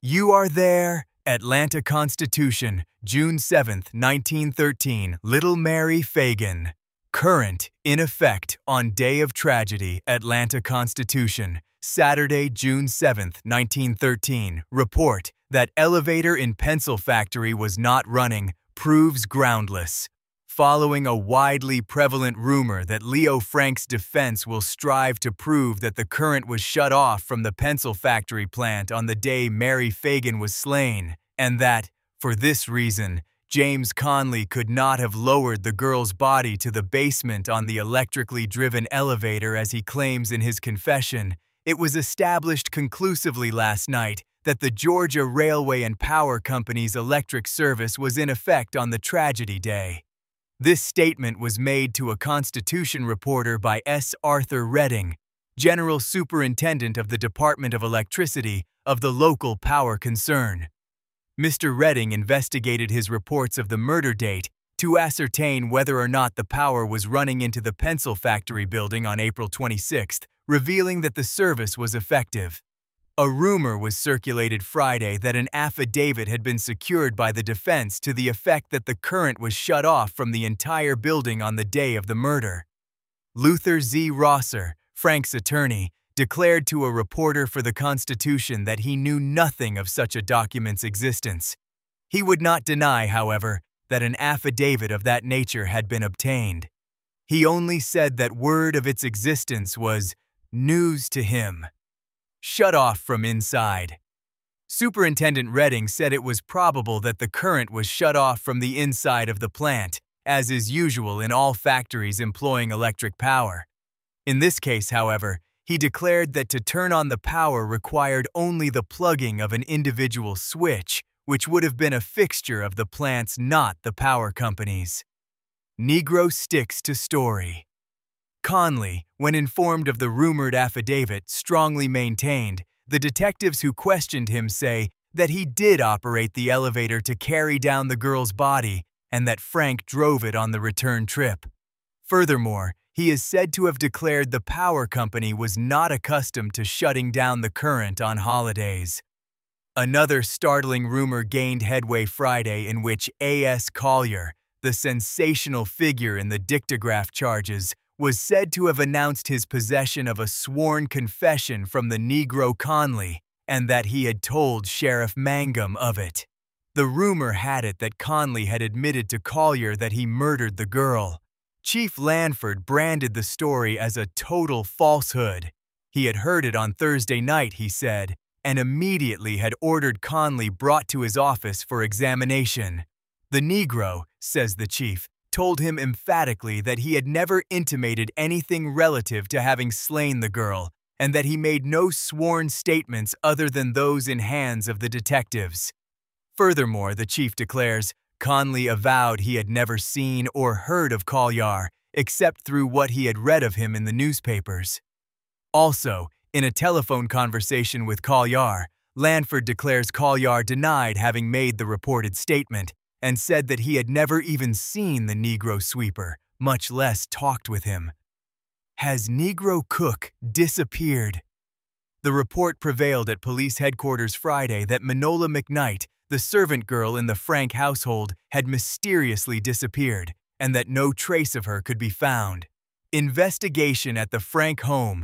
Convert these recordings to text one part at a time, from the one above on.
You are there, Atlanta Constitution, June 7, 1913, Little Mary Fagan. Current, in effect, on day of tragedy, Atlanta Constitution, Saturday, June 7, 1913. Report that elevator in pencil factory was not running, proves groundless. Following a widely prevalent rumor that Leo Frank's defense will strive to prove that the current was shut off from the pencil factory plant on the day Mary Fagan was slain, and that, for this reason, James Conley could not have lowered the girl's body to the basement on the electrically driven elevator as he claims in his confession, it was established conclusively last night that the Georgia Railway and Power Company's electric service was in effect on the tragedy day. This statement was made to a Constitution reporter by S. Arthur Redding, General Superintendent of the Department of Electricity of the local power concern. Mr. Redding investigated his reports of the murder date to ascertain whether or not the power was running into the pencil factory building on April 26, revealing that the service was effective. A rumor was circulated Friday that an affidavit had been secured by the defense to the effect that the current was shut off from the entire building on the day of the murder. Luther Z. Rosser, Frank's attorney, declared to a reporter for the Constitution that he knew nothing of such a document's existence. He would not deny, however, that an affidavit of that nature had been obtained. He only said that word of its existence was news to him. Shut off from inside. Superintendent Redding said it was probable that the current was shut off from the inside of the plant, as is usual in all factories employing electric power. In this case, however, he declared that to turn on the power required only the plugging of an individual switch, which would have been a fixture of the plant's, not the power company's. Negro sticks to story. Conley, when informed of the rumored affidavit, strongly maintained. The detectives who questioned him say that he did operate the elevator to carry down the girl's body and that Frank drove it on the return trip. Furthermore, he is said to have declared the power company was not accustomed to shutting down the current on holidays. Another startling rumor gained headway Friday in which A.S. Collier, the sensational figure in the dictograph charges, was said to have announced his possession of a sworn confession from the Negro Conley and that he had told Sheriff Mangum of it. The rumor had it that Conley had admitted to Collier that he murdered the girl. Chief Lanford branded the story as a total falsehood. He had heard it on Thursday night, he said, and immediately had ordered Conley brought to his office for examination. The Negro, says the chief, told him emphatically that he had never intimated anything relative to having slain the girl and that he made no sworn statements other than those in hands of the detectives. Furthermore, the chief declares, Conley avowed he had never seen or heard of Collier except through what he had read of him in the newspapers. Also, in a telephone conversation with Collier, Lanford declares Collier denied having made the reported statement and said that he had never even seen the Negro sweeper, much less talked with him. Has Negro Cook disappeared? The report prevailed at police headquarters Friday that Manola McKnight, the servant girl in the Frank household, had mysteriously disappeared and that no trace of her could be found. Investigation at the Frank home,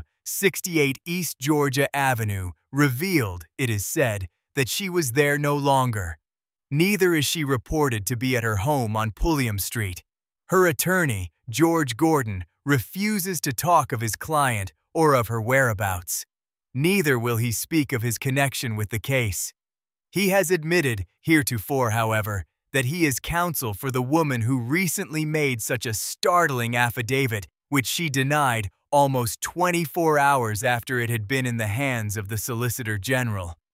68 East Georgia Avenue, revealed, it is said, that she was there no longer. Neither is she reported to be at her home on Pulliam Street. Her attorney, George Gordon, refuses to talk of his client or of her whereabouts. Neither will he speak of his connection with the case. He has admitted, heretofore, however, that he is counsel for the woman who recently made such a startling affidavit, which she denied almost 24 hours after it had been in the hands of the Solicitor General.